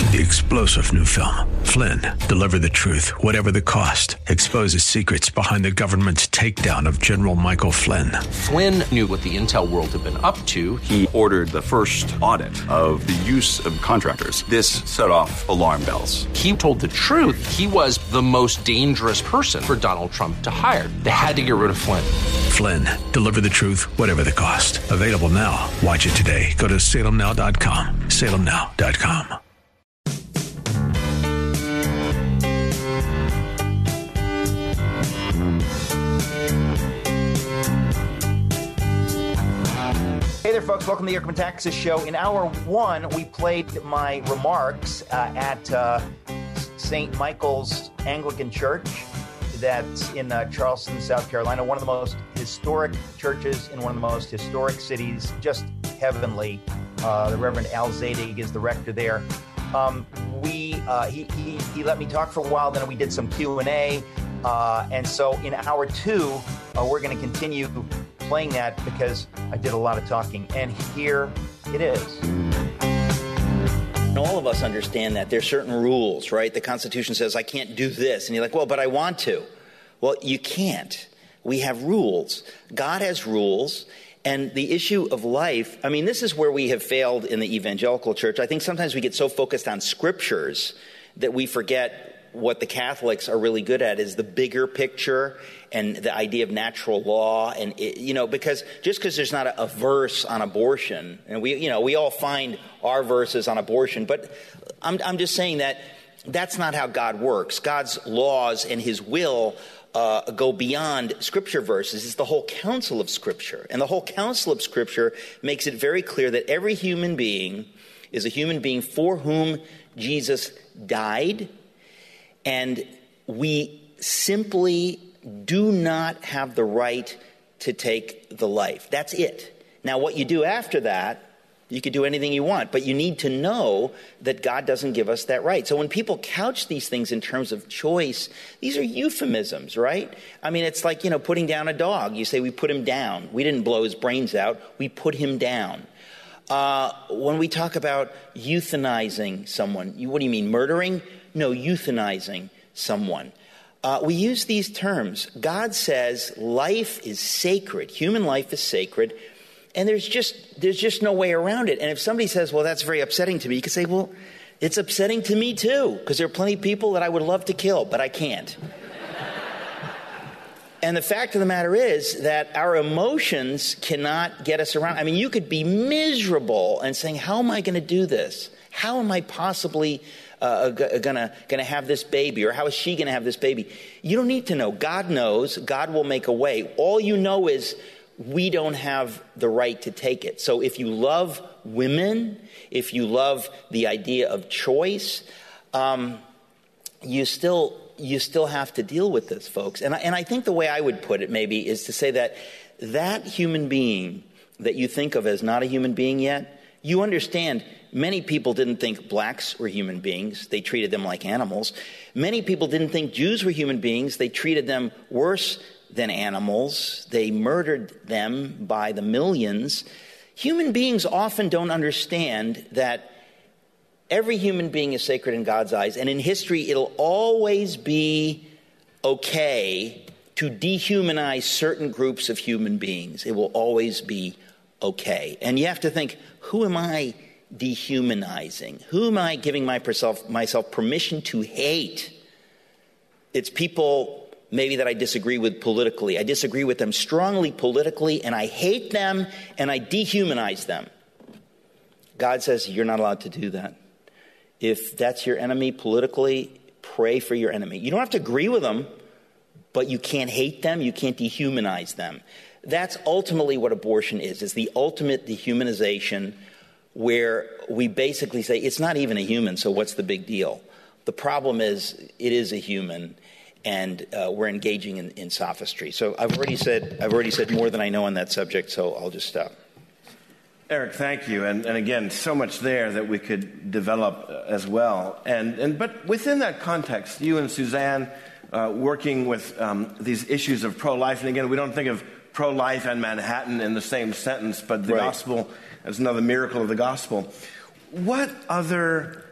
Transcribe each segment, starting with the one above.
The explosive new film, Flynn, deliver the truth, whatever the cost, exposes secrets behind the government's takedown of General Michael Flynn. Flynn knew what the intel world had been up to. He ordered the first audit of the use of contractors. This set off alarm bells. He told the truth. He was the most dangerous person for Donald Trump to hire. They had to get rid of Flynn. Flynn, deliver the truth, whatever the cost. Available now. Watch it today. Go to salemnow.com. salemnow.com. Hey there, folks. Welcome to the Eric Metaxas Show. In hour one, we played my remarks at St. Michael's Anglican Church that's in Charleston, South Carolina, one of the most historic churches in one of the most historic cities, just heavenly. The Reverend Al Zadig is the rector there. He let me talk for a while, then we did some Q&A. And so in hour two, we're going to continue playing that because I did a lot of talking. And here it is. And all of us understand that there's certain rules, right? The Constitution says, I can't do this. And you're like, well, but I want to. Well, you can't. We have rules. God has rules. And the issue of life, I mean, this is where we have failed in the evangelical church. I think sometimes we get so focused on scriptures that we forget what the Catholics are really good at is the bigger picture and the idea of natural law. And, because there's not a verse on abortion, and we all find our verses on abortion, but I'm just saying that that's not how God works. God's laws and his will go beyond scripture verses. It's the whole counsel of scripture. And the whole counsel of scripture makes it very clear that every human being is a human being for whom Jesus died. And we simply do not have the right to take the life. That's it. Now, what you do after that, you could do anything you want, but you need to know that God doesn't give us that right. So when people couch these things in terms of choice, these are euphemisms, right? I mean, it's like, putting down a dog. You say we put him down. We didn't blow his brains out. We put him down. When we talk about euthanizing someone, what do you mean, murdering? No, euthanizing someone. We use these terms. God says life is sacred. Human life is sacred. And there's just no way around it. And if somebody says, well, that's very upsetting to me, you can say, well, it's upsetting to me too, because there are plenty of people that I would love to kill, but I can't. And the fact of the matter is that our emotions cannot get us around. I mean, you could be miserable and saying, how am I going to do this? How am I possibly gonna have this baby, or how is she going to have this baby? You don't need to know. God knows. God will make a way. All you know is we don't have the right to take it. So if you love women, if you love the idea of choice, you still have to deal with this, folks. And I think the way I would put it maybe is to say that human being that you think of as not a human being yet, you understand many people didn't think blacks were human beings. They treated them like animals. Many people didn't think Jews were human beings. They treated them worse than animals. They murdered them by the millions. Human beings often don't understand that every human being is sacred in God's eyes. And in history, it'll always be okay to dehumanize certain groups of human beings. It will always be okay. And you have to think, who am I dehumanizing? Who am I giving myself permission to hate? It's people maybe that I disagree with politically. I disagree with them strongly politically, and I hate them, and I dehumanize them. God says you're not allowed to do that. If that's your enemy politically, pray for your enemy. You don't have to agree with them, but you can't hate them. You can't dehumanize them. That's ultimately what abortion is. It's the ultimate dehumanization, where we basically say it's not even a human, so what's the big deal? The problem is it is a human, and we're engaging in sophistry. So I've already said more than I know on that subject, so I'll just stop. Eric, thank you. And again, so much there that we could develop as well. But within that context, you and Suzanne working with these issues of pro-life, and again, we don't think of pro-life and Manhattan in the same sentence, but the gospel is another miracle of the gospel. What other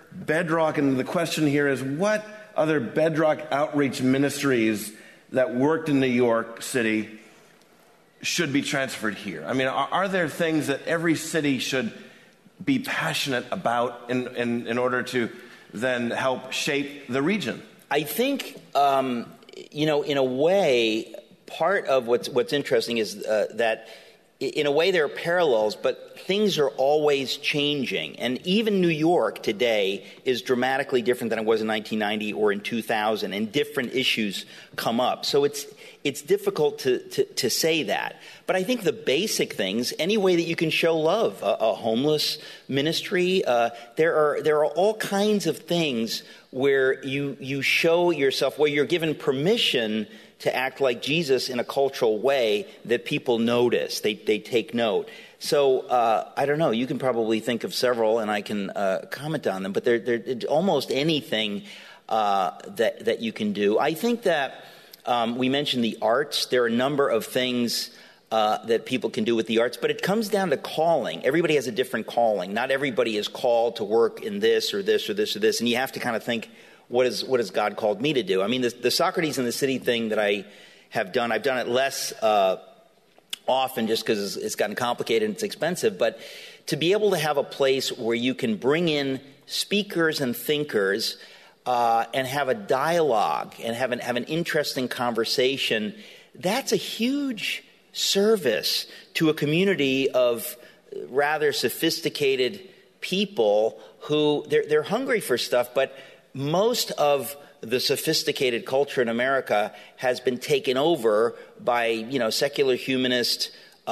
bedrock, and the question here is, what other bedrock outreach ministries that worked in New York City should be transferred here? I mean, are there things that every city should be passionate about in order to then help shape the region? I think, in a way, part of what's interesting is that in a way there are parallels, but things are always changing. And even New York today is dramatically different than it was in 1990 or in 2000, and different issues come up. So it's difficult to say that. But I think the basic things, any way that you can show love, a homeless ministry, there are all kinds of things where you show yourself, where you're given permission to act like Jesus in a cultural way that people notice, they take note. So I don't know, you can probably think of several and I can comment on them, but they're almost anything that you can do. I think that we mentioned the arts. There are a number of things that people can do with the arts, but it comes down to calling. Everybody has a different calling. Not everybody is called to work in this or this or this or this, and you have to kind of think, what has God called me to do? I mean, the Socrates in the City thing that I have done, I've done it less often just because it's gotten complicated and it's expensive, but to be able to have a place where you can bring in speakers and thinkers and have a dialogue and have an interesting conversation, that's a huge service to a community of rather sophisticated people who they're hungry for stuff, but most of the sophisticated culture in America has been taken over by, secular humanist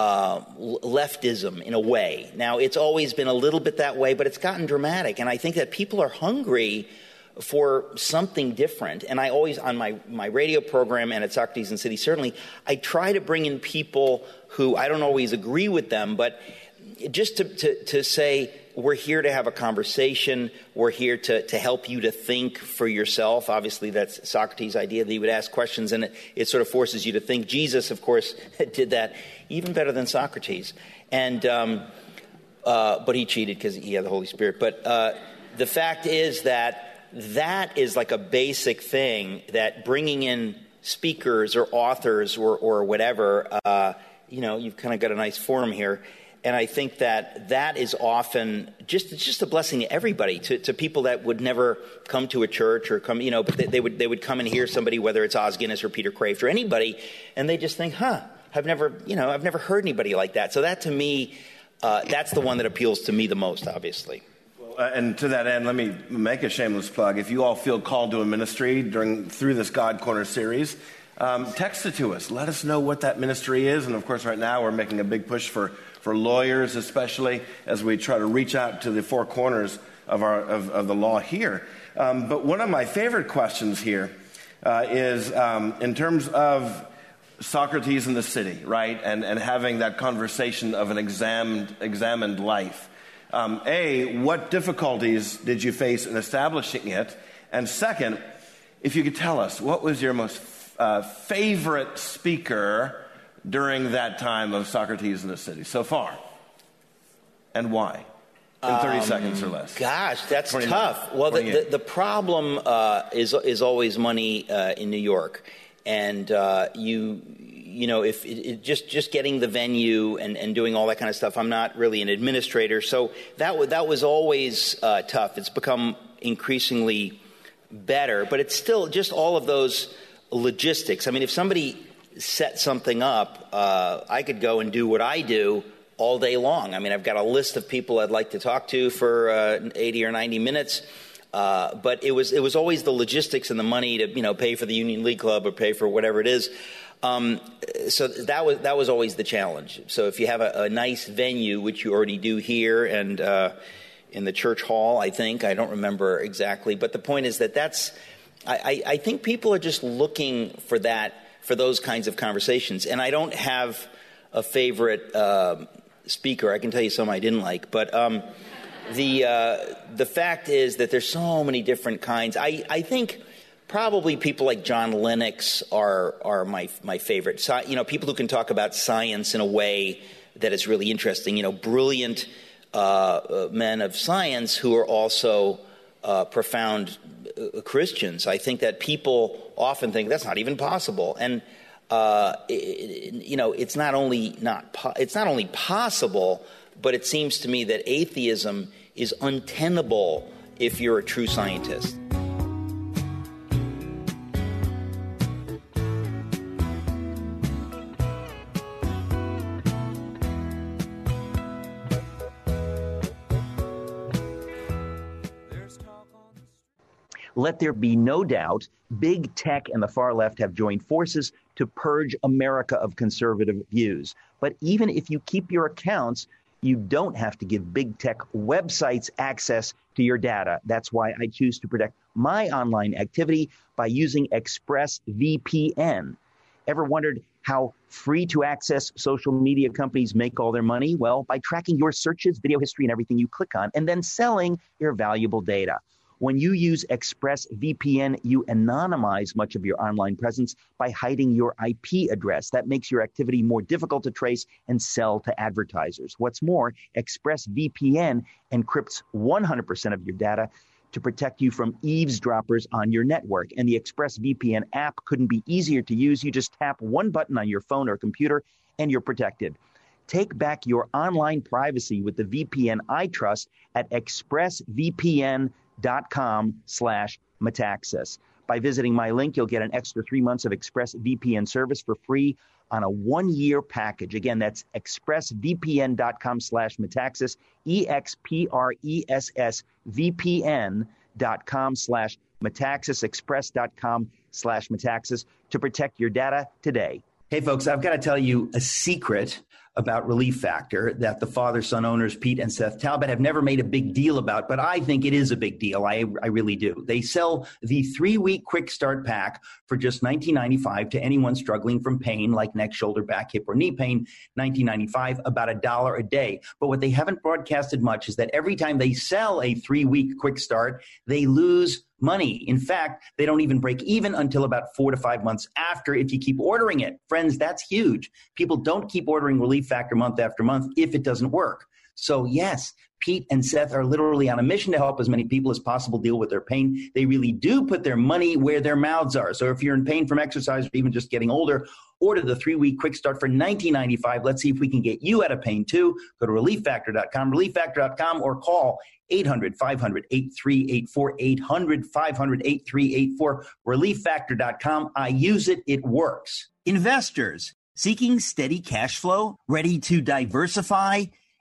leftism in a way. Now, it's always been a little bit that way, but it's gotten dramatic. And I think that people are hungry for something different. And I always, on my radio program and at Socrates in the City, certainly, I try to bring in people who I don't always agree with them, but just to say, we're here to have a conversation. We're here to help you to think for yourself. Obviously, that's Socrates' idea that he would ask questions, and it sort of forces you to think. Jesus, of course, did that even better than Socrates. And but he cheated because he had the Holy Spirit. But the fact is that is like a basic thing, that bringing in speakers or authors or whatever, you've kind of got a nice forum here. And I think that is often just a blessing to everybody, to people that would never come to a church or come, but they would come and hear somebody, whether it's Os Guinness or Peter Kraft or anybody, and they just think, I've never heard anybody like that. So that to me, that's the one that appeals to me the most, obviously. And to that end, let me make a shameless plug. If you all feel called to a ministry through this God Corner series, text it to us. Let us know what that ministry is. And of course, right now we're making a big push for lawyers, especially as we try to reach out to the four corners of the law here. But one of my favorite questions here is in terms of Socrates in the City, right? And having that conversation of an examined life. What difficulties did you face in establishing it? And second, if you could tell us, what was your most favorite speaker during that time of Socrates in the City so far? And why? In 30 seconds or less. Gosh, that's tough. Well, the problem is always money in New York. And if just getting the venue and doing all that kind of stuff, I'm not really an administrator. So that was always tough. It's become increasingly better, but it's still just all of those logistics. I mean, if somebody set something up, I could go and do what I do all day long. I mean, I've got a list of people I'd like to talk to for 80 or 90 minutes. But it was always the logistics and the money to pay for the Union League Club or pay for whatever it is. So that was always the challenge. So if you have a nice venue, which you already do here and in the church hall, I don't remember exactly, but the point is that I think people are just looking for those kinds of conversations. And I don't have a favorite speaker. I can tell you some I didn't like, but the fact is that there's so many different kinds. I think probably people like John Lennox are my favorite. So, people who can talk about science in a way that is really interesting. Brilliant men of science who are also profound Christians. I think that people often think that's not even possible, and it's not only possible, but it seems to me that atheism is untenable if you're a true scientist. Let there be no doubt, big tech and the far left have joined forces to purge America of conservative views. But even if you keep your accounts, you don't have to give big tech websites access to your data. That's why I choose to protect my online activity by using ExpressVPN. Ever wondered how free to access social media companies make all their money? Well, by tracking your searches, video history, and everything you click on, and then selling your valuable data. When you use ExpressVPN, you anonymize much of your online presence by hiding your IP address. That makes your activity more difficult to trace and sell to advertisers. What's more, ExpressVPN encrypts 100% of your data to protect you from eavesdroppers on your network. And the ExpressVPN app couldn't be easier to use. You just tap one button on your phone or computer and you're protected. Take back your online privacy with the VPN I trust at expressvpn.com/Metaxas. By visiting my link, you'll get an extra 3 months of ExpressVPN service for free on a 1-year package. Again, that's expressvpn.com/Metaxas, expressvpn.com/Metaxas, express.com/Metaxas to protect your data today. Hey, folks, I've got to tell you a secret about Relief Factor that the father-son owners, Pete and Seth Talbot, have never made a big deal about, but I think it is a big deal. I really do. They sell the 3-week quick start pack for just $19.95 to anyone struggling from pain like neck, shoulder, back, hip, or knee pain, $19.95, about $1 a day. But what they haven't broadcasted much is that every time they sell a 3-week quick start, they lose money. In fact, they don't even break even until about 4 to 5 months after if you keep ordering it. Friends, that's huge. People don't keep ordering Relief Factor month after month if it doesn't work. So yes, Pete and Seth are literally on a mission to help as many people as possible deal with their pain. They really do put their money where their mouths are. So if you're in pain from exercise or even just getting older, order the 3-week quick start for $19.95. Let's see if we can get you out of pain too. Go to ReliefFactor.com, ReliefFactor.com, or call 800-500-8384, 800-500-8384, ReliefFactor.com. I use it. It works. Investors seeking steady cash flow, ready to diversify?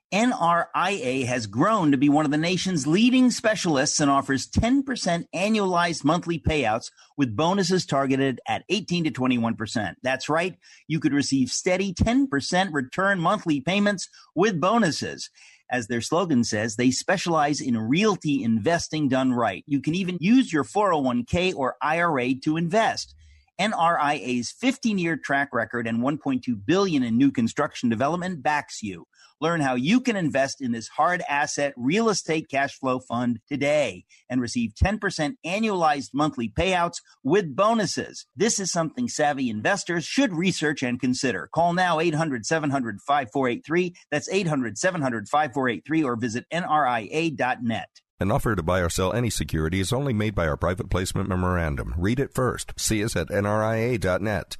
NRIA has grown to be one of the nation's leading specialists and offers 10% annualized monthly payouts with bonuses targeted at 18 to 21%. That's right. You could receive steady 10% return monthly payments with bonuses. As their slogan says, they specialize in realty investing done right. You can even use your 401k or IRA to invest. NRIA's 15-year track record and $1.2 billion in new construction development backs you. Learn how you can invest in this hard asset real estate cash flow fund today and receive 10% annualized monthly payouts with bonuses. This is something savvy investors should research and consider. Call now 800-700-5483. That's 800-700-5483 or visit NRIA.net. An offer to buy or sell any security is only made by our private placement memorandum. Read it first. See us at NRIA.net.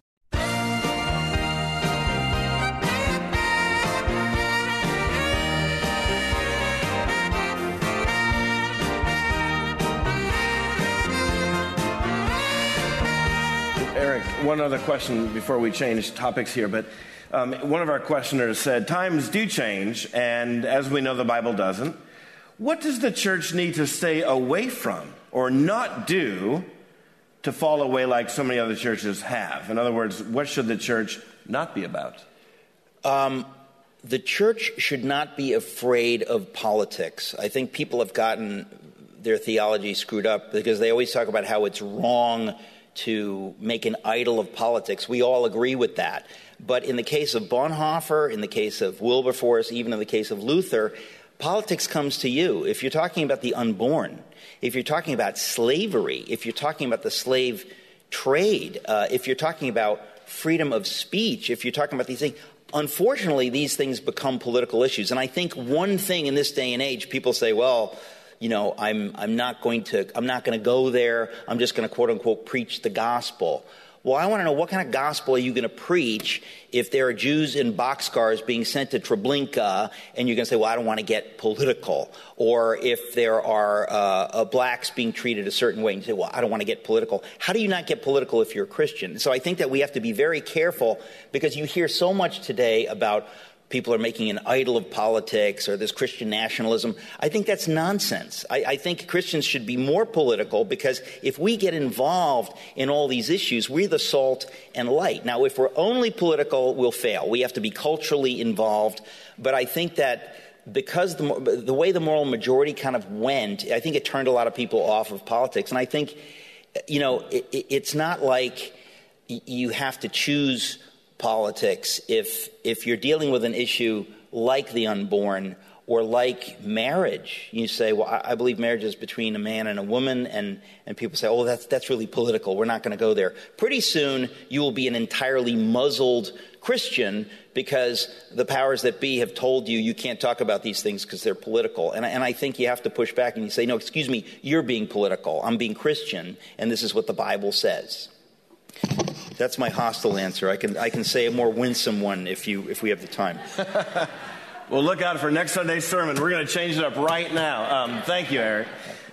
Eric, one other question before we change topics here, but one of our questioners said, times do change, and as we know, the Bible doesn't. What does the church need to stay away from or not do to fall away like so many other churches have? In other words, what should the church not be about? The church should not be afraid of politics. I think people have gotten their theology screwed up because they always talk about how it's wrong to make an idol of politics. We all agree with that. But in the case of Bonhoeffer, in the case of Wilberforce, even in the case of Luther, politics comes to you. If you're talking about the unborn, if you're talking about slavery, if you're talking about the slave trade, if you're talking about freedom of speech, if you're talking about these things, unfortunately, these things become political issues. And I think one thing in this day and age, people say, well, I'm not going to go there. I'm just going to quote unquote preach the gospel. Well, I want to know, what kind of gospel are you going to preach if there are Jews in boxcars being sent to Treblinka, and you're going to say, well, I don't want to get political? Or if there are blacks being treated a certain way, and you say, well, I don't want to get political. How do you not get political if you're a Christian? So I think that we have to be very careful, because you hear so much today about people are making an idol of politics, or this Christian nationalism. I think that's nonsense. I think Christians should be more political, because if we get involved in all these issues, we're the salt and light. Now, if we're only political, we'll fail. We have to be culturally involved. But I think that because the way the moral majority kind of went, I think it turned a lot of people off of politics. And I think, it's not like you have to choose politics if you're dealing with an issue like the unborn or like marriage. You say, well, I believe marriage is between a man and a woman, and people say, oh, that's really political. We're not going to go there. Pretty soon you will be an entirely muzzled Christian, because the powers that be have told you can't talk about these things because they're political. And I think you have to push back and you say, no, excuse me, you're being political. I'm being Christian, and this is what the Bible says. That's my hostile answer. I can say a more winsome one if we have the time. Well, look out for next Sunday's sermon. We're going to change it up right now. Thank you, Eric.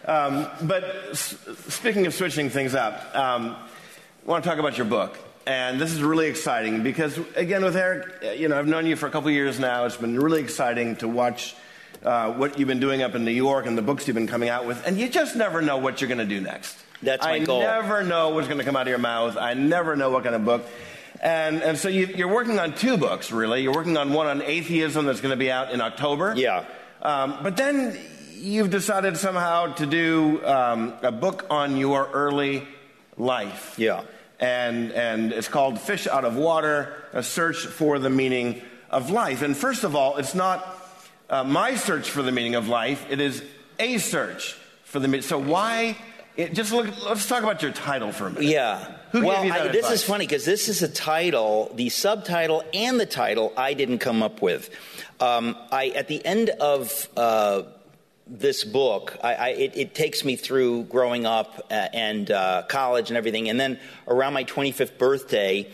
But speaking of switching things up, I want to talk about your book. And this is really exciting because, again, with Eric, I've known you for a couple of years now. It's been really exciting to watch what you've been doing up in New York and the books you've been coming out with. And you just never know what you're going to do next. That's my goal. I never know what's going to come out of your mouth. I never know what kind of book. And so you're working on two books, really. You're working on one on atheism that's going to be out in October. Yeah. But then you've decided somehow to do a book on your early life. Yeah. And it's called Fish Out of Water, A Search for the Meaning of Life. And first of all, it's not my search for the meaning of life. It is a search for the meaning. So why... let's talk about your title for a minute. Yeah. Who gave you that this advice? is funny because this is a title, the subtitle and the title I didn't come up with. At the end of this book, it takes me through growing up and college and everything. And then around my 25th birthday,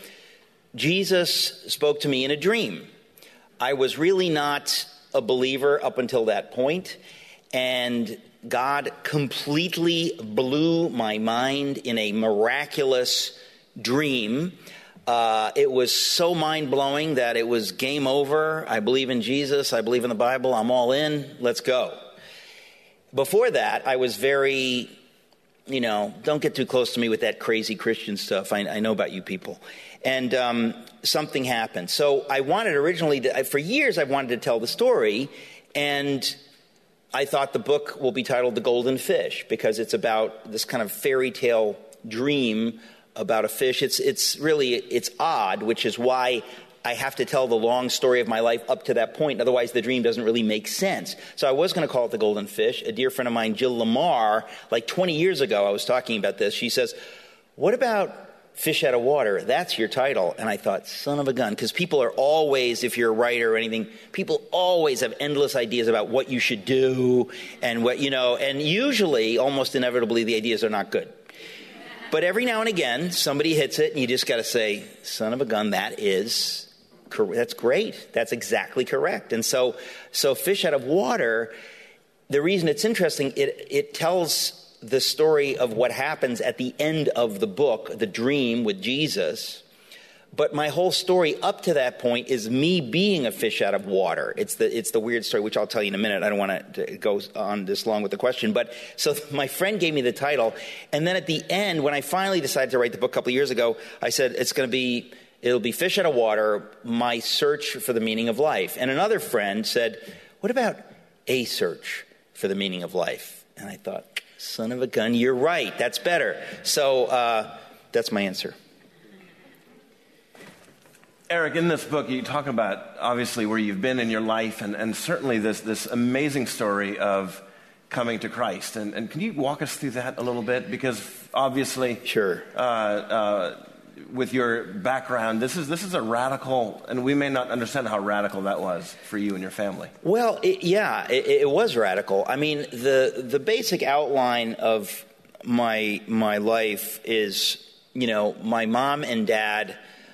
Jesus spoke to me in a dream. I was really not a believer up until that point, and God completely blew my mind in a miraculous dream. It was so mind-blowing that it was game over. I believe in Jesus. I believe in the Bible. I'm all in. Let's go. Before that, I was very, don't get too close to me with that crazy Christian stuff. I know about you people. And something happened. So I wanted originally, for years I've wanted to tell the story, and I thought the book will be titled The Golden Fish, because it's about this kind of fairy tale dream about a fish. It's odd, which is why I have to tell the long story of my life up to that point. Otherwise, the dream doesn't really make sense. So I was going to call it The Golden Fish. A dear friend of mine, Jill Lamar, like 20 years ago, I was talking about this. She says, what about Fish Out of Water? That's your title. And I thought, son of a gun, because people are always, if you're a writer or anything, people always have endless ideas about what you should do and and usually, almost inevitably, the ideas are not good. But every now and again, somebody hits it and you just got to say, son of a gun, that's great. That's exactly correct. And so Fish Out of Water, the reason it's interesting, it tells the story of what happens at the end of the book, the dream with Jesus. But my whole story up to that point is me being a fish out of water. It's the weird story, which I'll tell you in a minute. I don't want to go on this long with the question. But so my friend gave me the title. And then at the end, when I finally decided to write the book a couple of years ago, I said, it'll be Fish Out of Water, My Search for the Meaning of Life. And another friend said, what about A Search for the Meaning of Life? And I thought, son of a gun, you're right. That's better. So that's my answer. Eric, in this book, you talk about, obviously, where you've been in your life and certainly this amazing story of coming to Christ. And can you walk us through that a little bit? Because, obviously, sure. with your background, this is a radical, and we may not understand how radical that was for you and your family. Well, it was radical. I mean, the basic outline of my life is, my mom and dad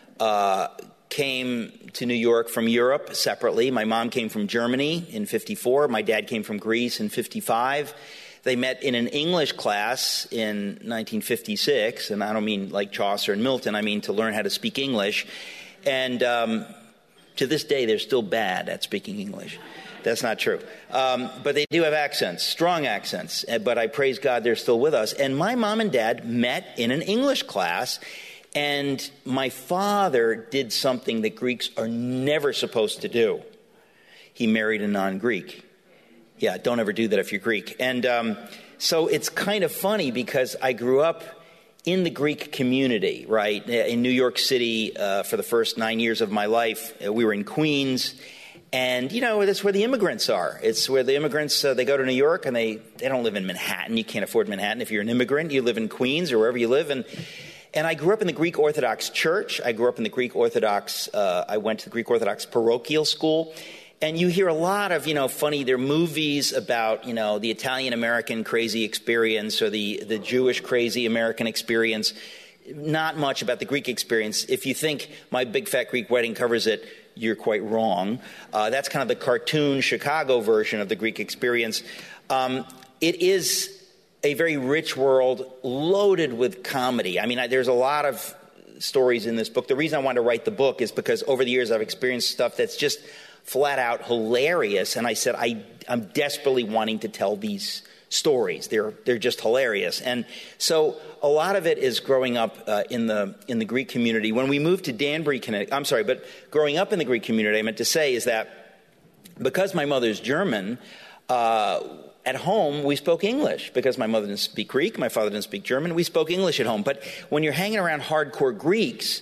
came to New York from Europe separately. My mom came from Germany in 1954. My dad came from Greece in 1955. They met in an English class in 1956, and I don't mean like Chaucer and Milton. I mean to learn how to speak English. And to this day, they're still bad at speaking English. That's not true. But they do have accents, strong accents. But I praise God they're still with us. And my mom and dad met in an English class, and my father did something that Greeks are never supposed to do. He married a non-Greek. Yeah, don't ever do that if you're Greek. And so it's kind of funny because I grew up in the Greek community, right, in New York City for the first 9 years of my life. We were in Queens, and, that's where the immigrants are. It's where the immigrants, they go to New York, and they don't live in Manhattan. You can't afford Manhattan. If you're an immigrant, you live in Queens or wherever you live. And I grew up in the Greek Orthodox Church. I grew up in the Greek Orthodox, I went to the Greek Orthodox parochial school. And you hear a lot of, funny, there are movies about, the Italian-American crazy experience or the Jewish crazy American experience. Not much about the Greek experience. If you think My Big Fat Greek Wedding covers it, you're quite wrong. That's kind of the cartoon Chicago version of the Greek experience. It is a very rich world loaded with comedy. I mean, there's a lot of stories in this book. The reason I wanted to write the book is because over the years I've experienced stuff that's just flat out hilarious, and I said I'm desperately wanting to tell these stories. They're just hilarious, and so a lot of it is growing up in the Greek community. When we moved to Danbury, Connecticut, but growing up in the Greek community, I meant to say is that because my mother's German, at home we spoke English because my mother didn't speak Greek, my father didn't speak German. We spoke English at home, but when you're hanging around hardcore Greeks,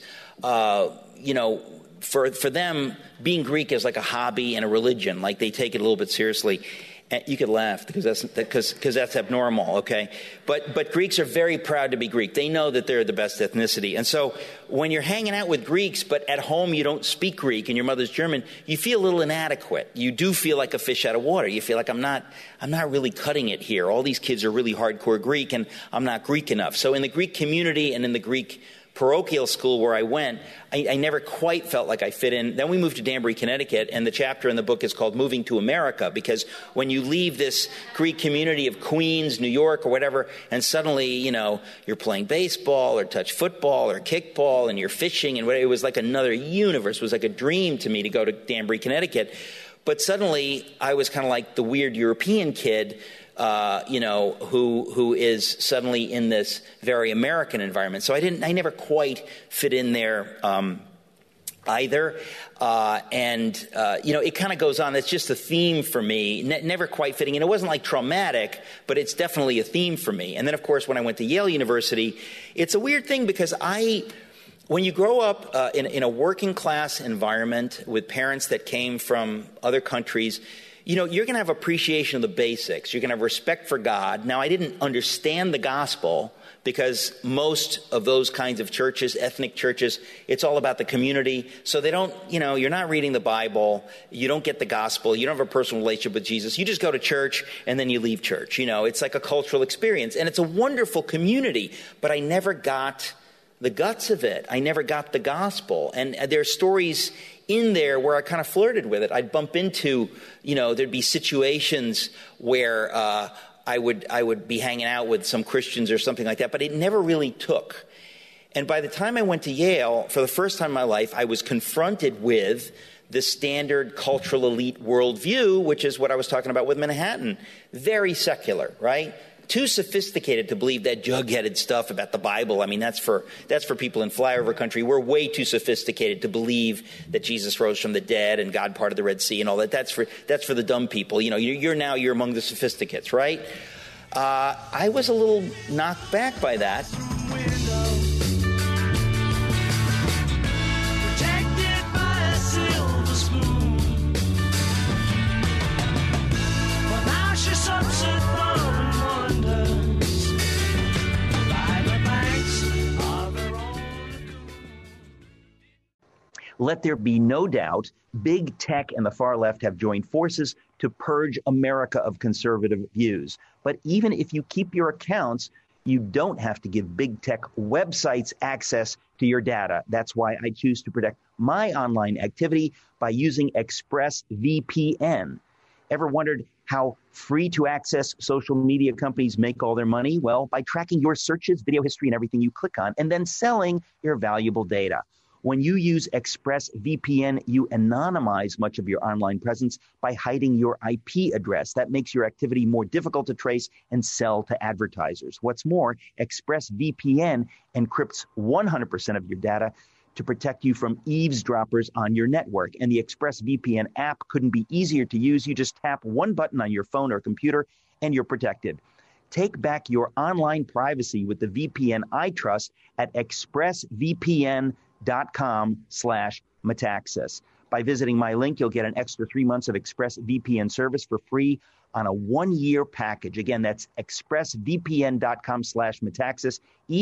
For them, being Greek is like a hobby and a religion. Like they take it a little bit seriously. And you could laugh because that's abnormal, okay? But Greeks are very proud to be Greek. They know that they're the best ethnicity. And so when you're hanging out with Greeks, but at home you don't speak Greek and your mother's German, you feel a little inadequate. You do feel like a fish out of water. You feel like I'm not really cutting it here. All these kids are really hardcore Greek and I'm not Greek enough. So in the Greek community and in the Greek parochial school where I went, I never quite felt like I fit in. Then we moved to Danbury, Connecticut, and the chapter in the book is called Moving to America, because when you leave this Greek community of Queens, New York, or whatever, and suddenly, you're playing baseball or touch football or kickball and you're fishing, and it was like another universe. It was like a dream to me to go to Danbury, Connecticut. But suddenly, I was kind of like the weird European kid, who is suddenly in this very American environment. So I never quite fit in there either. It kind of goes on. It's just a theme for me, never quite fitting in. It wasn't like traumatic, but it's definitely a theme for me. And then, of course, when I went to Yale University, it's a weird thing because when you grow up in a working class environment with parents that came from other countries, you're going to have appreciation of the basics. You're going to have respect for God. Now, I didn't understand the gospel because most of those kinds of churches, ethnic churches, it's all about the community. So they don't, you're not reading the Bible. You don't get the gospel. You don't have a personal relationship with Jesus. You just go to church and then you leave church. It's like a cultural experience. And it's a wonderful community, but I never got the guts of it. I never got the gospel. And there are stories in there where I kind of flirted with it. I'd bump into, there'd be situations where I would be hanging out with some Christians or something like that, but it never really took. And by the time I went to Yale, for the first time in my life, I was confronted with the standard cultural elite worldview, which is what I was talking about with Manhattan. Very secular, right? Too sophisticated to believe that jug-headed stuff about the Bible. I mean, that's for people in flyover country. We're way too sophisticated to believe that Jesus rose from the dead and God parted the Red Sea and all that. That's for the dumb people. You're among the sophisticates, right? I was a little knocked back by that. let there be no doubt, big tech and the far left have joined forces to purge America of conservative views. But even if you keep your accounts, you don't have to give big tech websites access to your data. That's why I choose to protect my online activity by using ExpressVPN. Ever wondered how free-to-access social media companies make all their money? Well, by tracking your searches, video history, and everything you click on, and then selling your valuable data. When you use ExpressVPN, you anonymize much of your online presence by hiding your IP address. That makes your activity more difficult to trace and sell to advertisers. What's more, ExpressVPN encrypts 100% of your data to protect you from eavesdroppers on your network. And the ExpressVPN app couldn't be easier to use. You just tap one button on your phone or computer, and you're protected. Take back your online privacy with the VPN I trust at expressvpn.com/Metaxas. By visiting my link, you'll get an extra 3 months of ExpressVPN service for free on a 1-year package. Again, that's expressvpn.com/Metaxas,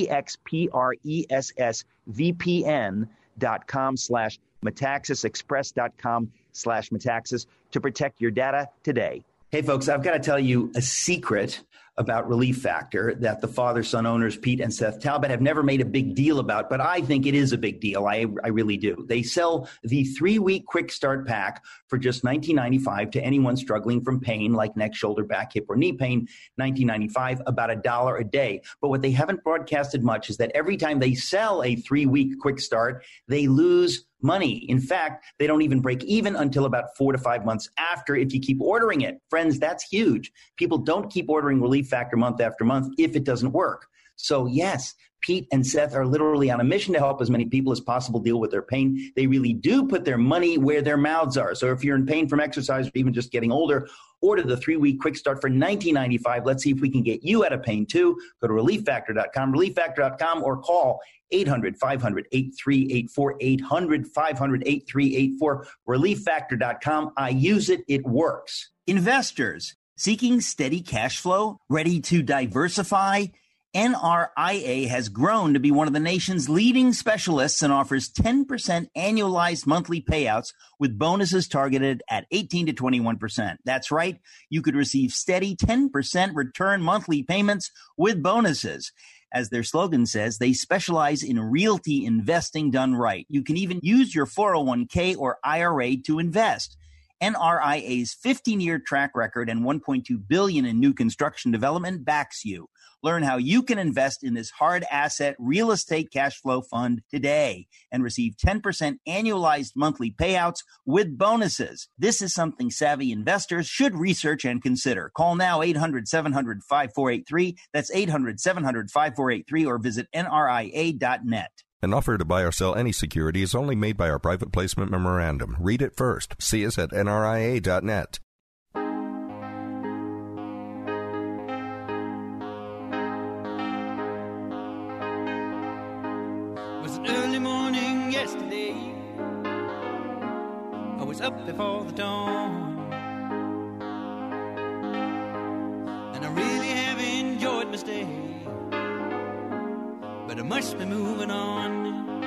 expressvpn.com/Metaxas, express.com/Metaxas to protect your data today. Hey, folks, I've got to tell you a secret about Relief Factor that the father-son owners, Pete and Seth Talbot, have never made a big deal about, but I think it is a big deal. I really do. They sell the 3-week quick start pack for just $19.95 to anyone struggling from pain like neck, shoulder, back, hip, or knee pain, $19.95, about $1 a day. But what they haven't broadcasted much is that every time they sell a 3-week quick start, they lose money. In fact, they don't even break even until about 4 to 5 months after if you keep ordering it. Friends, that's huge. People don't keep ordering Relief Factor month after month if it doesn't work. So yes, Pete and Seth are literally on a mission to help as many people as possible deal with their pain. They really do put their money where their mouths are. So if you're in pain from exercise or even just getting older, order the 3-week quick start for $19.95. Let's see if we can get you out of pain too. Go to ReliefFactor.com, ReliefFactor.com, or call 800-500-8384, 800-500-8384, ReliefFactor.com. I use it. It works. Investors seeking steady cash flow, ready to diversify? NRIA has grown to be one of the nation's leading specialists and offers 10% annualized monthly payouts with bonuses targeted at 18 to 21%. That's right. You could receive steady 10% return monthly payments with bonuses. As their slogan says, they specialize in realty investing done right. You can even use your 401k or IRA to invest. NRIA's 15-year track record and $1.2 billion in new construction development backs you. Learn how you can invest in this hard asset real estate cash flow fund today and receive 10% annualized monthly payouts with bonuses. This is something savvy investors should research and consider. Call now 800-700-5483. That's 800-700-5483 or visit NRIA.net. An offer to buy or sell any security is only made by our private placement memorandum. Read it first. See us at NRIA.net. It was an early morning yesterday. I was up before the dawn, and I really have enjoyed my stay. But I must be moving on.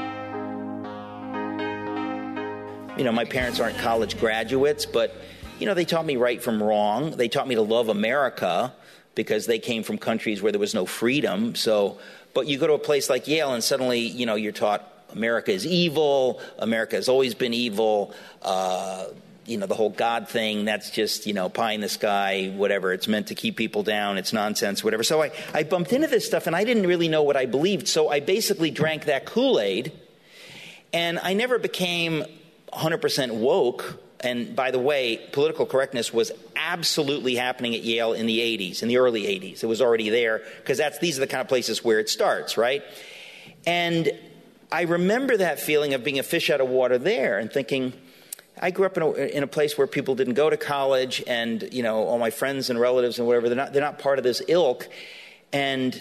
You know, my parents aren't college graduates, but, you know, they taught me right from wrong. They taught me to love America because they came from countries where there was no freedom. So, but you go to a place like Yale and suddenly, you know, you're taught America is evil. America has always been evil. You know, the whole God thing, that's just, you know, pie in the sky, whatever. It's meant to keep people down. It's nonsense, whatever. So I bumped into this stuff, and I didn't really know what I believed. So I basically drank that Kool-Aid, and I never became 100% woke. And by the way, political correctness was absolutely happening at Yale in the 80s, in the early 80s. It was already there, because these are the kind of places where it starts, right? And I remember that feeling of being a fish out of water there and thinking, I grew up in a place where people didn't go to college, and, you know, all my friends and relatives and whatever, they're not part of this ilk. And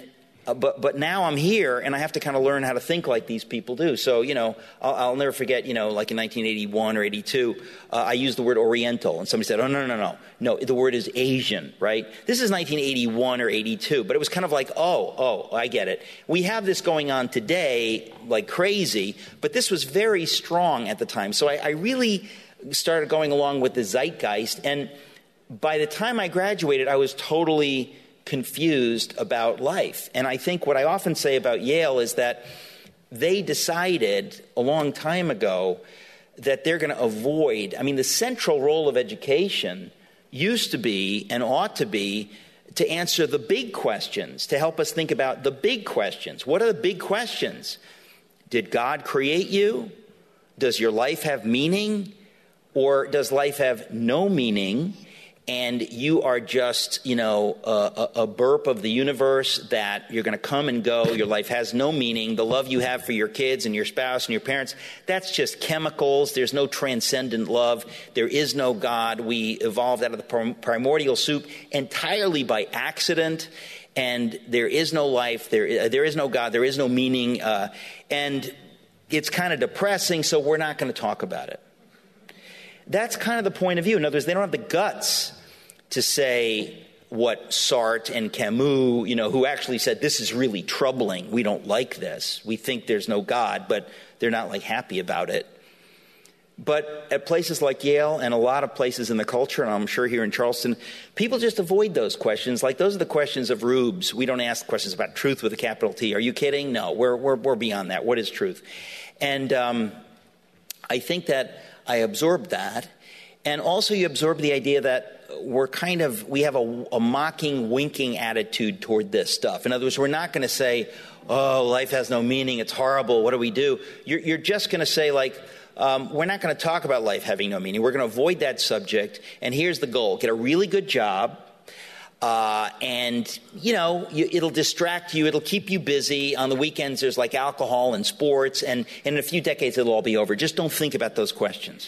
But now I'm here, and I have to kind of learn how to think like these people do. So, I'll never forget, like in 1981 or 82, I used the word Oriental, and somebody said, oh, no, the word is Asian, right? This is 1981 or 82, but it was kind of like, oh, I get it. We have this going on today like crazy, but this was very strong at the time. So I really started going along with the zeitgeist, and by the time I graduated, I was totally confused about life. And I think what I often say about Yale is that they decided a long time ago that they're going to avoid, the central role of education used to be and ought to be to answer the big questions, to help us think about the big questions. What are the big questions? Did God create you? Does your life have meaning? Or does life have no meaning? And you are just, a burp of the universe that you're going to come and go. Your life has no meaning. The love you have for your kids and your spouse and your parents, that's just chemicals. There's no transcendent love. There is no God. We evolved out of the primordial soup entirely by accident. And there is no life. There is no God. There is no meaning. And it's kind of depressing, so we're not going to talk about it. That's kind of the point of view. In other words, they don't have the guts to say what Sartre and Camus, who actually said, this is really troubling. We don't like this. We think there's no God, but they're not happy about it. But at places like Yale and a lot of places in the culture, and I'm sure here in Charleston, people just avoid those questions. Those are the questions of rubes. We don't ask questions about truth with a capital T. Are you kidding? No, we're beyond that. What is truth? And I think that I absorbed that. And also you absorb the idea that we have a mocking, winking attitude toward this stuff. In other words, we're not going to say, oh, life has no meaning, it's horrible, what do we do? You're just going to say, we're not going to talk about life having no meaning. We're going to avoid that subject. And here's the goal. Get a really good job. And, it'll distract you. It'll keep you busy. On the weekends, there's alcohol and sports. And in a few decades, it'll all be over. Just don't think about those questions.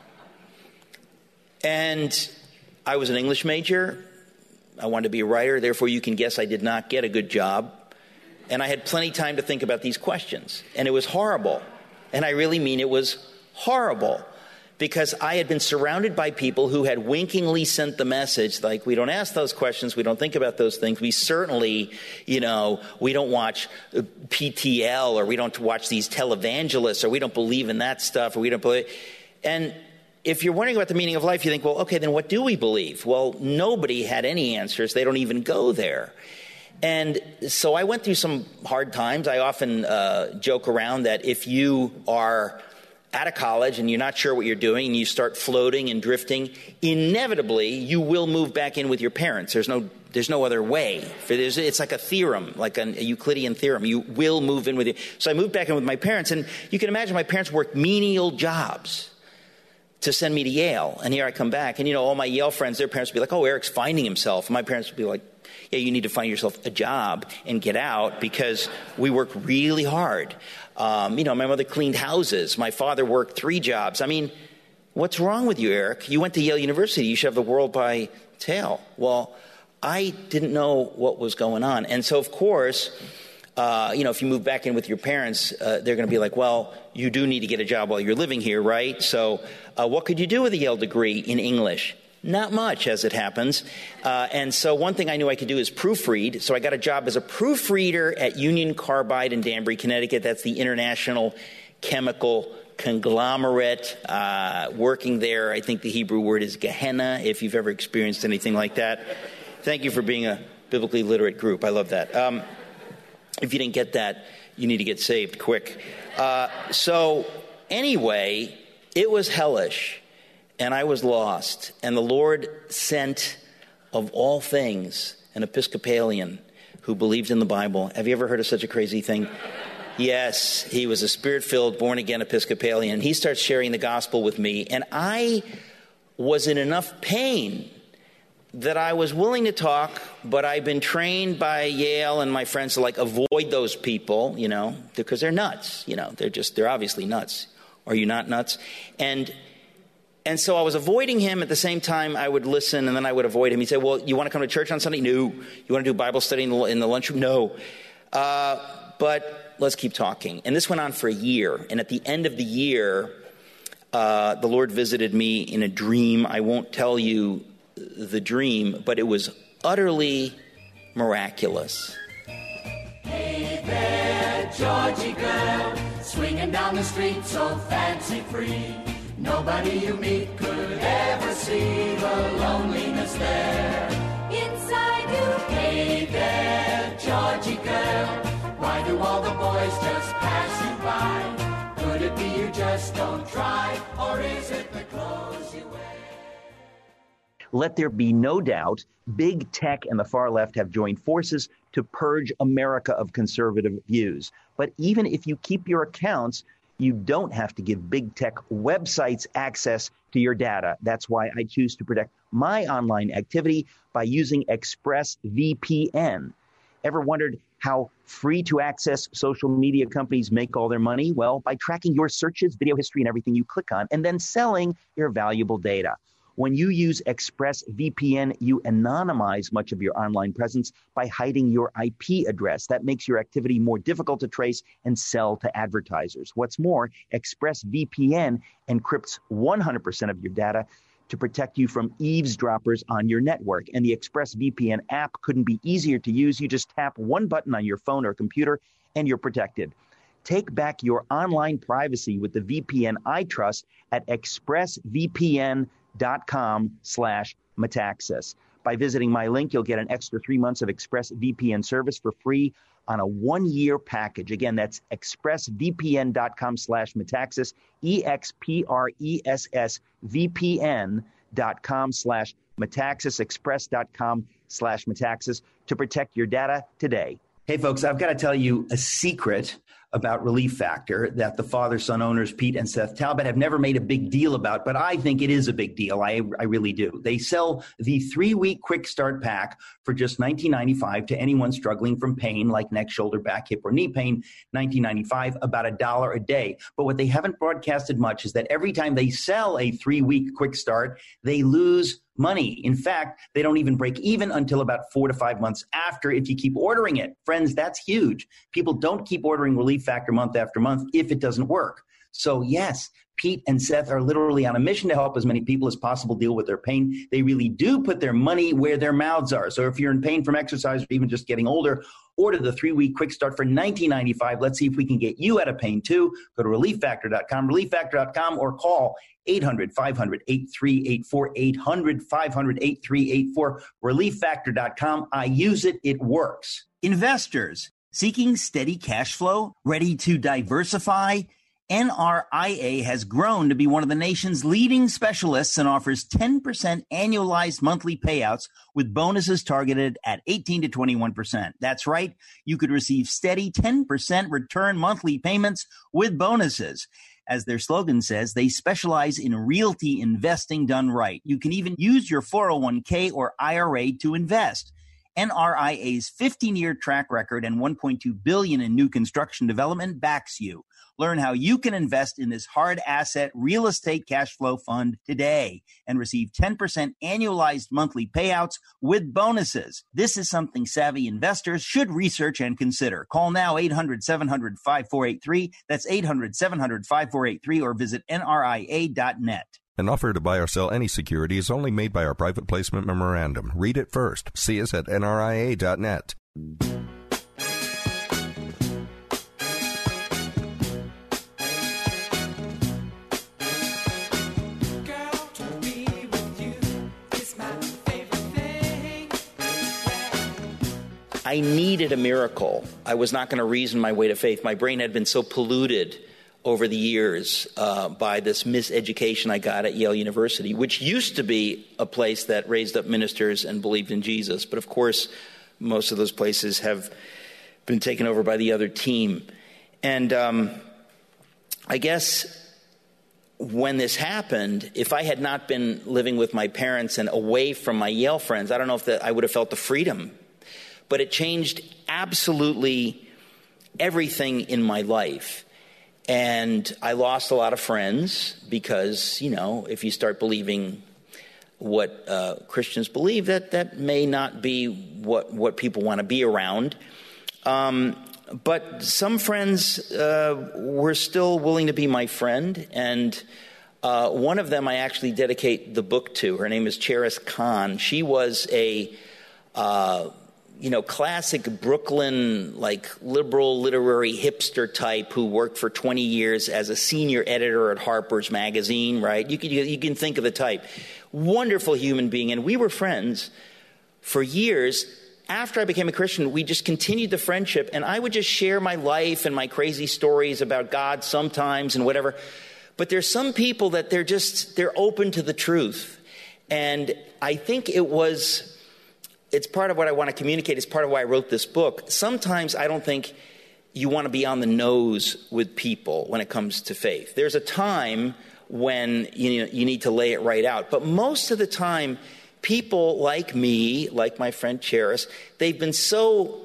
And I was an English major. I wanted to be a writer. Therefore, you can guess I did not get a good job. And I had plenty of time to think about these questions. And it was horrible. And I really mean it was horrible. Because I had been surrounded by people who had winkingly sent the message, we don't ask those questions, we don't think about those things. We certainly, we don't watch PTL, or we don't watch these televangelists, or we don't believe in that stuff, or we don't believe. And if you're wondering about the meaning of life, you think, well, okay, then what do we believe? Well, nobody had any answers. They don't even go there. And so I went through some hard times. I often joke around that if you are out of college and you're not sure what you're doing and you start floating and drifting, inevitably you will move back in with your parents. There's no other way. It's like a theorem, like a Euclidean theorem. You will move in with you. So I moved back in with my parents, and you can imagine my parents worked menial jobs to send me to Yale. And here I come back, and all my Yale friends, their parents would be like, oh, Eric's finding himself. And my parents would be like, yeah, you need to find yourself a job and get out, because we work really hard. My mother cleaned houses. My father worked 3 jobs. What's wrong with you, Eric? You went to Yale University. You should have the world by tail. Well, I didn't know what was going on. And so, of course, if you move back in with your parents, they're going to be like, well, you do need to get a job while you're living here, right? So what could you do with a Yale degree in English? Not much, as it happens. And so one thing I knew I could do is proofread. So I got a job as a proofreader at Union Carbide in Danbury, Connecticut. That's the international chemical conglomerate. Working there, I think the Hebrew word is Gehenna, if you've ever experienced anything like that. Thank you for being a biblically literate group. I love that. If you didn't get that, you need to get saved quick. So anyway, it was hellish. And I was lost. And the Lord sent, of all things, an Episcopalian who believed in the Bible. Have you ever heard of such a crazy thing? Yes, he was a Spirit-filled, born-again Episcopalian. He starts sharing the gospel with me. And I was in enough pain that I was willing to talk, but I've been trained by Yale and my friends to avoid those people, because they're nuts. They're obviously nuts. Are you not nuts? And so I was avoiding him. At the same time, I would listen, and then I would avoid him. He'd say, well, you want to come to church on Sunday? No. You want to do Bible study in the lunchroom? No. But let's keep talking. And this went on for a year. And at the end of the year, the Lord visited me in a dream. I won't tell you the dream, but it was utterly miraculous. Hey there, Georgie girl, swinging down the street so fancy-free. Nobody you meet could ever see the loneliness there inside you. Hey there, Georgie girl, why do all the boys just pass you by? Could it be you just don't try, or is it the clothes you wear? Let there be no doubt, big tech and the far left have joined forces to purge America of conservative views. But even if you keep your accounts, you don't have to give big tech websites access to your data. That's why I choose to protect my online activity by using ExpressVPN. Ever wondered how free to access social media companies make all their money? Well, by tracking your searches, video history, and everything you click on, and then selling your valuable data. When you use ExpressVPN, you anonymize much of your online presence by hiding your IP address. That makes your activity more difficult to trace and sell to advertisers. What's more, ExpressVPN encrypts 100% of your data to protect you from eavesdroppers on your network. And the ExpressVPN app couldn't be easier to use. You just tap one button on your phone or computer and you're protected. Take back your online privacy with the VPN I trust at expressvpn.com/Metaxas. By visiting my link, you'll get an extra 3 months of ExpressVPN service for free on a 1-year package. Again, that's expressvpn.com/Metaxas, expressvpn.com/Metaxas, express.com/Metaxas to protect your data today. Hey, folks, I've got to tell you a secret about Relief Factor that the father-son owners, Pete and Seth Talbot, have never made a big deal about, but I think it is a big deal. I really do. They sell the 3-week quick start pack for just $19.95 to anyone struggling from pain like neck, shoulder, back, hip, or knee pain, $19.95, about $1 a day. But what they haven't broadcasted much is that every time they sell a 3-week quick start, they lose money. In fact, they don't even break even until about 4 to 5 months after if you keep ordering it. Friends, that's huge. People don't keep ordering Relief Factor month after month if it doesn't work. So yes, Pete and Seth are literally on a mission to help as many people as possible deal with their pain. They really do put their money where their mouths are. So if you're in pain from exercise or even just getting older, order the 3-week quick start for $19.95. Let's see if we can get you out of pain too. Go to ReliefFactor.com, ReliefFactor.com, or call 800-500-8384, 800-500-8384, ReliefFactor.com. I use it. It works. Investors seeking steady cash flow, ready to diversify? NRIA has grown to be one of the nation's leading specialists and offers 10% annualized monthly payouts with bonuses targeted at 18 to 21%. That's right. You could receive steady 10% return monthly payments with bonuses. As their slogan says, they specialize in realty investing done right. You can even use your 401k or IRA to invest. NRIA's 15-year track record and $1.2 billion in new construction development backs you. Learn how you can invest in this hard asset real estate cash flow fund today and receive 10% annualized monthly payouts with bonuses. This is something savvy investors should research and consider. Call now 800-700-5483. That's 800-700-5483 or visit NRIA.net. An offer to buy or sell any security is only made by our private placement memorandum. Read it first. See us at NRIA.net. I needed a miracle. I was not going to reason my way to faith. My brain had been so polluted over the years by this miseducation I got at Yale University, which used to be a place that raised up ministers and believed in Jesus. But of course, most of those places have been taken over by the other team. And I guess when this happened, if I had not been living with my parents and away from my Yale friends, I don't know if I would have felt the freedom. But it changed absolutely everything in my life. And I lost a lot of friends because, you know, if you start believing what Christians believe, that may not be what people want to be around. But some friends were still willing to be my friend, and one of them I actually dedicate the book to. Her name is Charis Khan. She was a classic Brooklyn, like liberal literary hipster type who worked for 20 years as a senior editor at Harper's Magazine, right? You can think of the type. Wonderful human being, and we were friends for years. After I became a Christian, we just continued the friendship, and I would just share my life and my crazy stories about God sometimes and whatever. But there's some people that they're open to the truth. And I think it's part of what I want to communicate. It's part of why I wrote this book. Sometimes I don't think you want to be on the nose with people when it comes to faith. There's a time when you need to lay it right out. But most of the time, people like me, like my friend Charis, they've been so,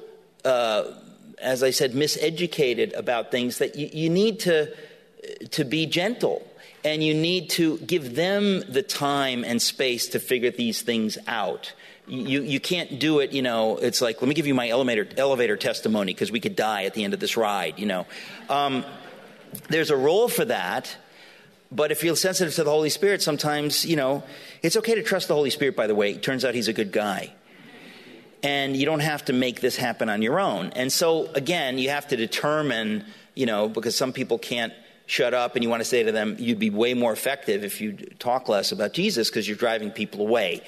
as I said, miseducated about things that you need to be gentle. And you need to give them the time and space to figure these things out. You can't do it, it's like, let me give you my elevator testimony because we could die at the end of this ride, There's a role for that. But if you're sensitive to the Holy Spirit, sometimes, it's okay to trust the Holy Spirit, by the way. It turns out he's a good guy. And you don't have to make this happen on your own. And so, again, you have to determine, because some people can't shut up, and you want to say to them, you'd be way more effective if you talk less about Jesus because you're driving people away.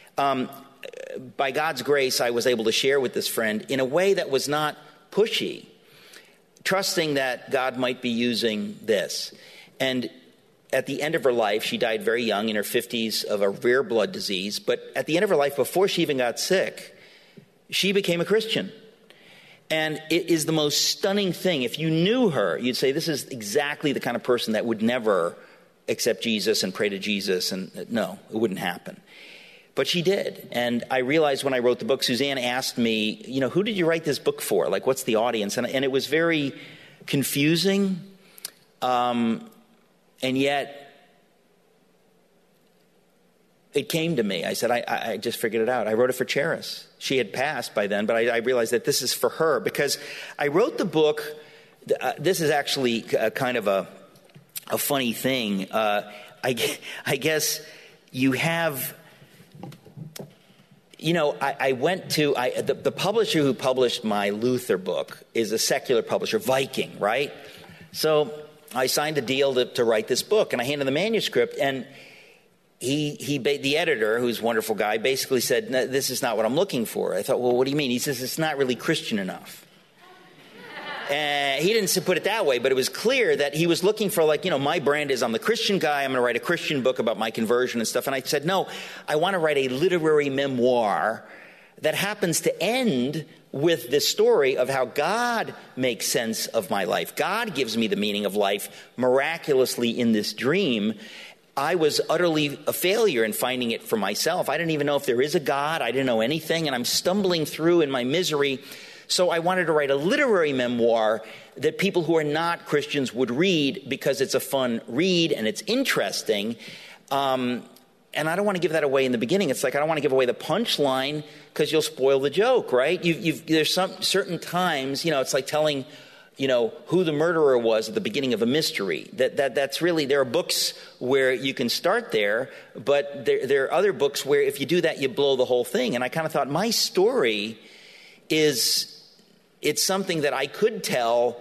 By God's grace, I was able to share with this friend in a way that was not pushy, trusting that God might be using this. And at the end of her life, she died very young, in her 50s, of a rare blood disease. But at the end of her life, before she even got sick, she became a Christian. And it is the most stunning thing. If you knew her, you'd say, this is exactly the kind of person that would never accept Jesus and pray to Jesus. And no, it wouldn't happen. But she did. And I realized when I wrote the book, Suzanne asked me, who did you write this book for? Like, what's the audience? And it was very confusing. And yet, it came to me. I said, I just figured it out. I wrote it for Charis. She had passed by then, but I realized that this is for her. Because I wrote the book, this is actually kind of a funny thing. I guess you have... I went to the publisher who published my Luther book is a secular publisher, Viking, right? So I signed a deal to write this book, and I handed the manuscript, and the editor, who's a wonderful guy, basically said, no, this is not what I'm looking for. I thought, well, what do you mean? He says, it's not really Christian enough. And he didn't put it that way, but it was clear that he was looking for, my brand is I'm the Christian guy. I'm going to write a Christian book about my conversion and stuff. And I said, no, I want to write a literary memoir that happens to end with this story of how God makes sense of my life. God gives me the meaning of life miraculously in this dream. I was utterly a failure in finding it for myself. I didn't even know if there is a God. I didn't know anything. And I'm stumbling through in my misery. So I wanted to write a literary memoir that people who are not Christians would read because it's a fun read and it's interesting. And I don't want to give that away in the beginning. It's like I don't want to give away the punchline because you'll spoil the joke, right? There's some certain times, it's like telling, who the murderer was at the beginning of a mystery. That's really, there are books where you can start there, but there are other books where if you do that, you blow the whole thing. And I kind of thought my story it's something that I could tell,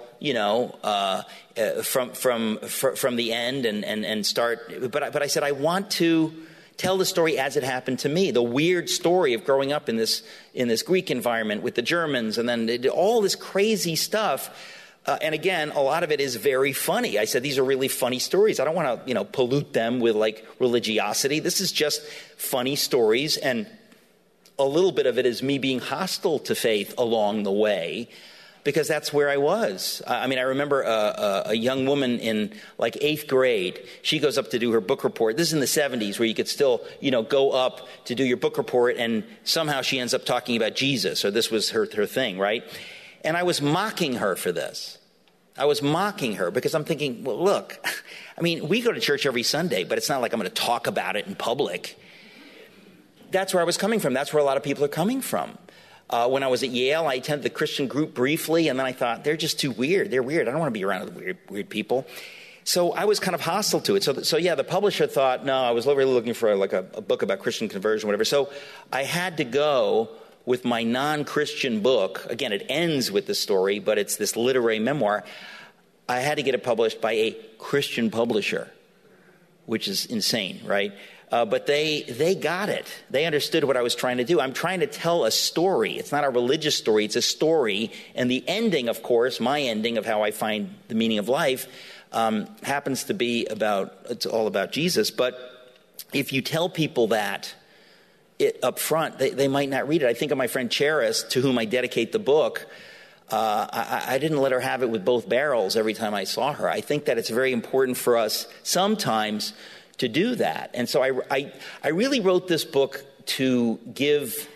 from the end and start. But I said I want to tell the story as it happened to me, the weird story of growing up in this Greek environment with the Germans, and then all this crazy stuff. And again, a lot of it is very funny. I said these are really funny stories. I don't want to pollute them with religiosity. This is just funny stories, and a little bit of it is me being hostile to faith along the way, because that's where I was. I remember a young woman in 8th grade. She goes up to do her book report. This is in the 70s where you could still, go up to do your book report, and somehow she ends up talking about Jesus, or this was her thing, right? And I was mocking her for this. I was mocking her because I'm thinking, well, look, we go to church every Sunday, but it's not like I'm going to talk about it in public. That's where I was coming from. That's where a lot of people are coming from. When I was at Yale, I attended the Christian group briefly, and then I thought, they're just too weird. They're weird. I don't want to be around with weird people. So I was kind of hostile to it. So yeah, the publisher thought, no, I was really looking for like a book about Christian conversion, whatever. So I had to go with my non-Christian book. Again, it ends with the story, but it's this literary memoir. I had to get it published by a Christian publisher, which is insane, right? But they got it. They understood what I was trying to do. I'm trying to tell a story. It's not a religious story. It's a story. And the ending, of course, my ending of how I find the meaning of life, happens to be it's all about Jesus. But if you tell people that up front, they might not read it. I think of my friend Charis, to whom I dedicate the book. I didn't let her have it with both barrels every time I saw her. I think that it's very important for us sometimes to do that. And so I really wrote this book to give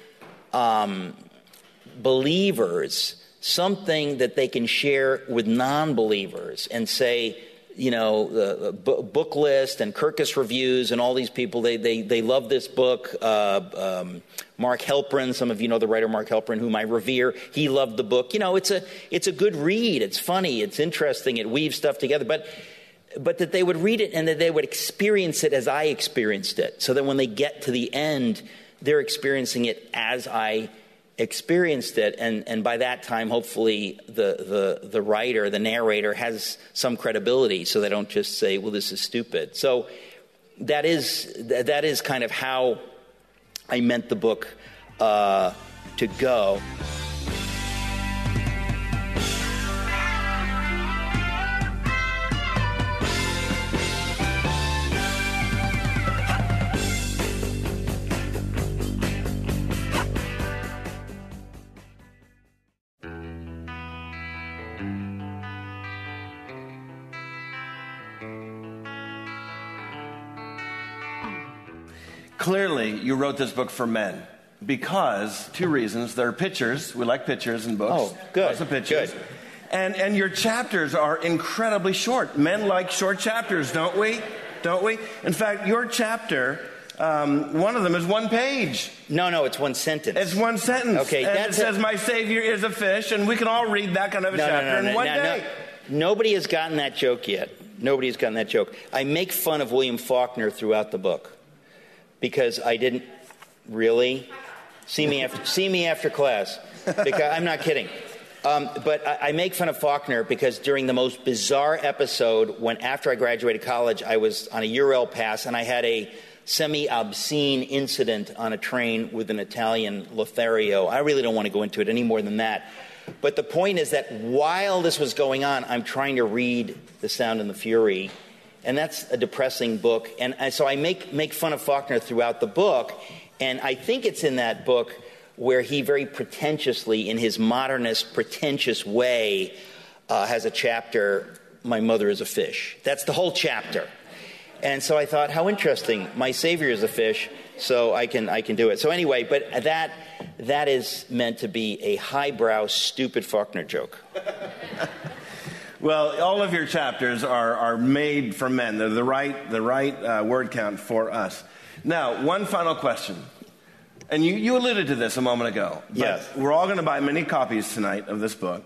believers something that they can share with non-believers and say, the book list and Kirkus reviews and all these people, they love this book. Mark Helprin, some of you know the writer Mark Helprin, whom I revere. He loved the book. It's a good read. It's funny. It's interesting. It weaves stuff together. But that they would read it and that they would experience it as I experienced it. So that when they get to the end, they're experiencing it as I experienced it. And by that time, hopefully, the writer, the narrator, has some credibility. So they don't just say, well, this is stupid. So that is kind of how I meant the book to go. Clearly, you wrote this book for men because two reasons. There are pictures. We like pictures in books. Oh, good. Lots of pictures. Good. And your chapters are incredibly short. Men like short chapters, don't we? Don't we? In fact, your chapter, one of them is one page. No, it's one sentence. It's one sentence. Okay, and it says, my Savior is a fish, and we can all read that kind of a chapter in one day. Nobody has gotten that joke yet. Nobody has gotten that joke. I make fun of William Faulkner throughout the book. Because I didn't really see me after class. Because I'm not kidding. But I make fun of Faulkner because during the most bizarre episode, when after I graduated college, I was on a Eurail pass and I had a semi-obscene incident on a train with an Italian Lothario. I really don't want to go into it any more than that. But the point is that while this was going on, I'm trying to read The Sound and the Fury. And that's a depressing book. And so I make fun of Faulkner throughout the book. And I think it's in that book where he very pretentiously, in his modernist, pretentious way, has a chapter, My Mother is a Fish. That's the whole chapter. And so I thought, how interesting. My Savior is a fish, so I can do it. So anyway, but that is meant to be a highbrow, stupid Faulkner joke. Well, all of your chapters are made for men. They're the right word count for us. Now, one final question. And you alluded to this a moment ago. Yes. We're all going to buy many copies tonight of this book.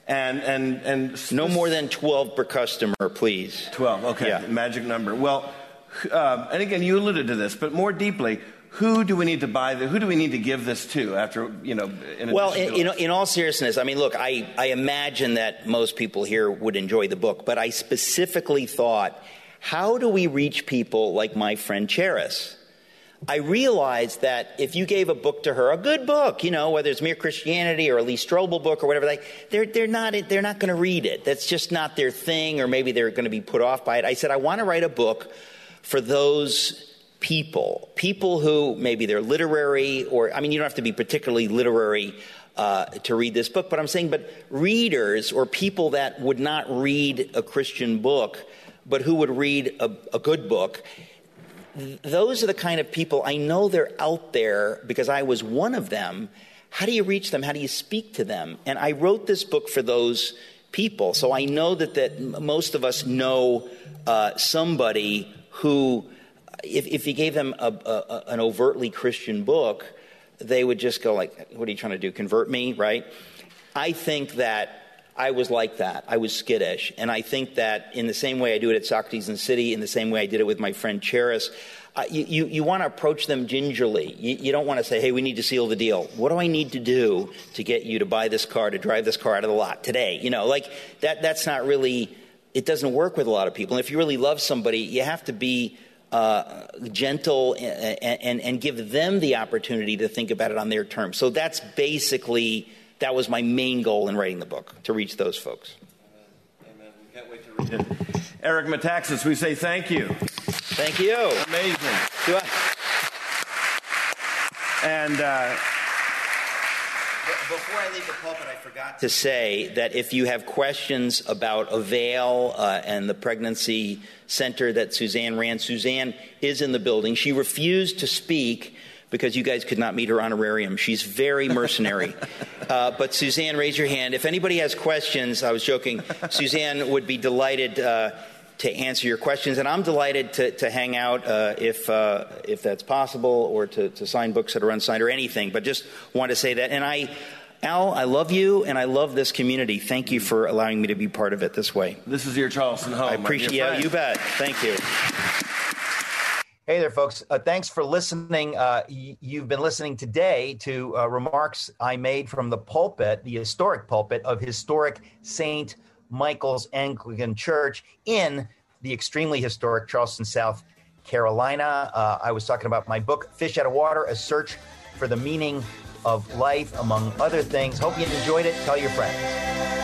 And no more than 12 per customer, please. 12, okay. Yeah. Magic number. Well, and again, you alluded to this, but more deeply, who do we need to buy who do we need to give this to after, in all seriousness, I mean, look, I imagine that most people here would enjoy the book, but I specifically thought, how do we reach people like my friend Charis? I realized that if you gave a book to her, a good book, whether it's Mere Christianity or a Lee Strobel book or whatever, they're not going to read it. That's just not their thing, or maybe they're going to be put off by it. I said, I want to write a book for those people who maybe they're literary, or, I mean, you don't have to be particularly literary to read this book, but I'm saying, but readers or people that would not read a Christian book, but who would read a good book. Those are the kind of people, I know they're out there because I was one of them. How do you reach them? How do you speak to them? And I wrote this book for those people. So I know that most of us know somebody who, if you gave them an overtly Christian book, they would just go like, what are you trying to do, convert me, right? I think that I was like that. I was skittish. And I think that in the same way I do it at Socrates in the City, in the same way I did it with my friend Charis, you want to approach them gingerly. You don't want to say, hey, we need to seal the deal. What do I need to do to get you to buy this car, to drive this car out of the lot today? Like that's not really, it doesn't work with a lot of people. And if you really love somebody, you have to be gentle and give them the opportunity to think about it on their terms. So that was my main goal in writing the book, to reach those folks. Amen. We can't wait to read it. Eric Metaxas, we say thank you. Thank you. Amazing. And before I leave the pulpit, I forgot to say that if you have questions about Avail and the pregnancy center that Suzanne ran, Suzanne is in the building. She refused to speak because you guys could not meet her honorarium. She's very mercenary. But Suzanne, raise your hand. If anybody has questions, I was joking, Suzanne would be delighted to answer your questions. And I'm delighted to hang out if that's possible, or to sign books that are unsigned or anything. But just want to say that. And Al, I love you, and I love this community. Thank you for allowing me to be part of it this way. This is your Charleston home. I appreciate it. Yeah, you bet. Thank you. Hey there, folks. Thanks for listening. You've been listening today to remarks I made from the pulpit, the historic pulpit of historic St. Michael's Anglican Church in the extremely historic Charleston, South Carolina. I was talking about my book, Fish Out of Water, A Search for the Meaning of Life, among other things. Hope you enjoyed it. Tell your friends.